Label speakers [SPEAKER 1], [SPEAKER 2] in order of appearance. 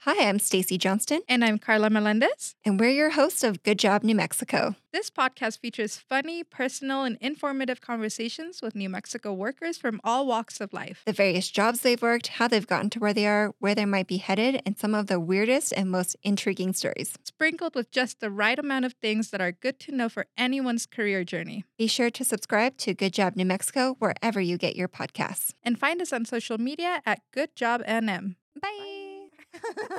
[SPEAKER 1] Hi, I'm Stacy Johnston,
[SPEAKER 2] And I'm Carla Melendez.
[SPEAKER 1] and we're your hosts of Good Job New Mexico.
[SPEAKER 2] This podcast features funny, personal, and informative conversations with New Mexico workers from all walks of life.
[SPEAKER 1] The various jobs they've worked, how they've gotten to where they are, where they might be headed, and some of the weirdest and most intriguing stories.
[SPEAKER 2] Sprinkled with just the right amount of things that are good to know for anyone's career journey.
[SPEAKER 1] Be sure to subscribe to Good Job New Mexico wherever you get your podcasts.
[SPEAKER 2] And find us on social media at Good Job NM.
[SPEAKER 1] Bye.